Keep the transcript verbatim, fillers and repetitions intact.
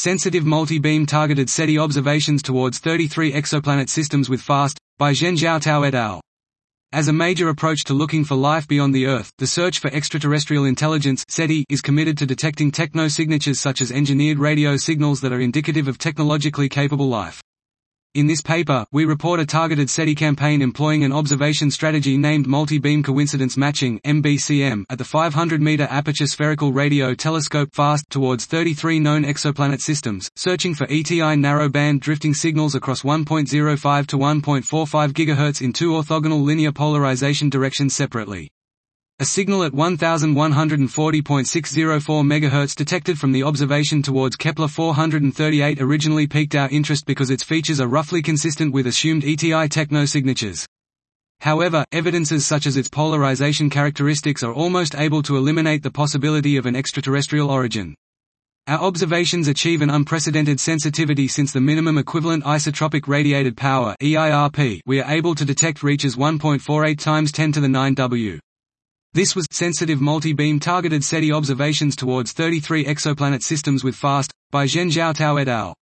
Sensitive Multi-Beam Targeted SETI Observations Towards thirty-three Exoplanet Systems with FAST, by Zhen Zhaotao et al. As a major approach to looking for life beyond the Earth, the Search for Extraterrestrial Intelligence (SETI) is committed to detecting techno-signatures such as engineered radio signals that are indicative of technologically capable life. In this paper, we report a targeted SETI campaign employing an observation strategy named Multi-Beam Coincidence Matching (M B C M) at the five hundred meter Aperture Spherical Radio Telescope (FAST) towards thirty-three known exoplanet systems, searching for E T I narrow-band drifting signals across one point zero five to one point four five gigahertz in two orthogonal linear polarization directions separately. A signal at one thousand one hundred forty point six zero four megahertz detected from the observation towards Kepler four hundred thirty-eight originally piqued our interest because its features are roughly consistent with assumed E T I techno-signatures. However, evidences such as its polarization characteristics are almost able to eliminate the possibility of an extraterrestrial origin. Our observations achieve an unprecedented sensitivity since the minimum equivalent isotropic radiated power (E I R P) we are able to detect reaches one point four eight times ten to the nine W. This was Sensitive Multi-Beam Targeted SETI Observations Towards thirty-three Exoplanet Systems with FAST, by Zhen Zhaotao et al.